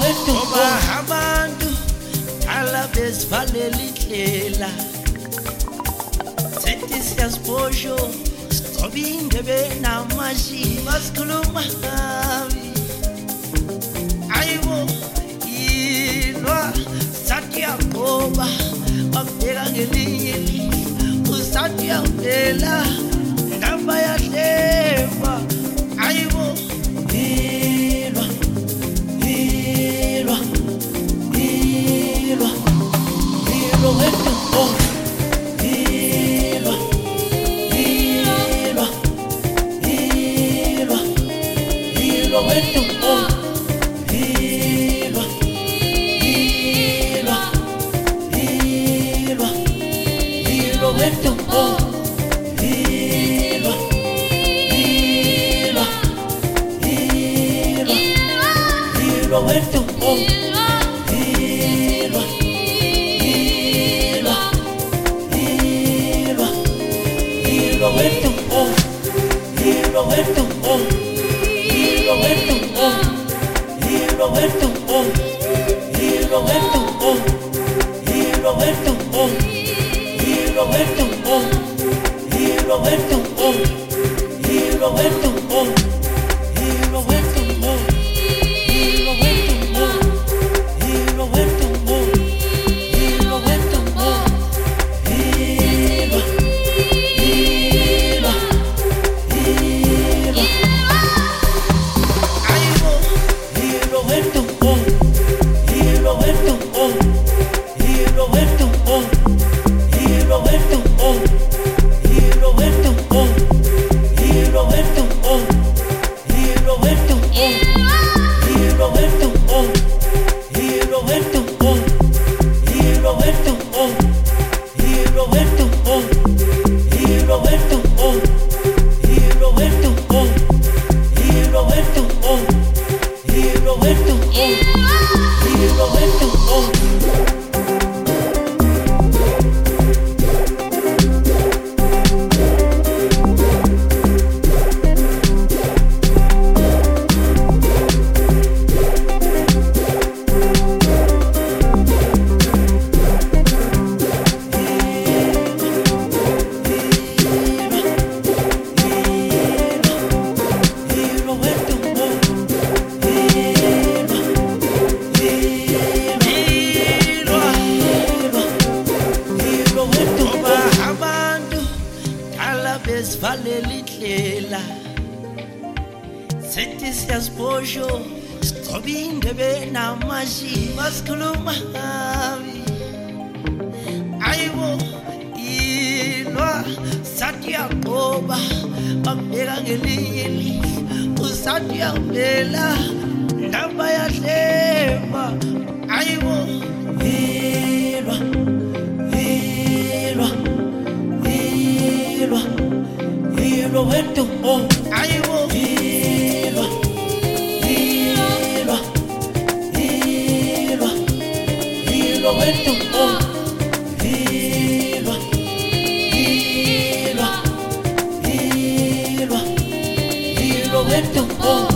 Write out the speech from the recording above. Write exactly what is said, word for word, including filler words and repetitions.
ngoba abantu ala besivalela indlela sethi siyasibosho sicoba indebe namashi basikhuluma kabi ayibo ilwa sathi yagoba bakubheka ngelinye usathi yavela ndaba yahleva ayibo ilwa ilwa ilwa ilwa wethu oh ilwa ilwa ilwa ilwa wethu oh ilwa ilwa ilwa ilwa wethu oh ilwa ilwa ilwa ilwa wethu oh ilwa ilwa ilwa ilwa wethu oh ilwa wethu oh ilwa wethu oh ilwa wethu oh ilwa wethu oh ilwa wethu oh ilwa wethu oh ilwa wethu oh ilwa wethu oh ilwa wethu oh ilwa wethu oh ilwa wethu oh ilwa wethu oh ilwa ilwa ilwa ayibo ilwa wethu oh ilwa wethu oh ilwa wethu oh ilwa wethu oh ilwa wethu oh ilwa wethu oh ilwa wethu oh ilwa wethu oh ilwa wethu oh ilwa wethu oh ilwa wethu oh ilwa wethu oh ilwa wethu oh ilwa wethu oh ilwa wethu oh ilwa wethu oh besivalela indlela sethi siyasibosho sicoba indebe namashi basikhuluma kabi ayibo ilwa sathi yagoba bakubheka ngelinye usathi yavela ndaba yahleva ayibo ilwa ilwa ilwa ilwa wethu oh ayibo ilwa ilwa ilwa ilwa wethu oh ilwa ilwa ilwa ilwa wethu oh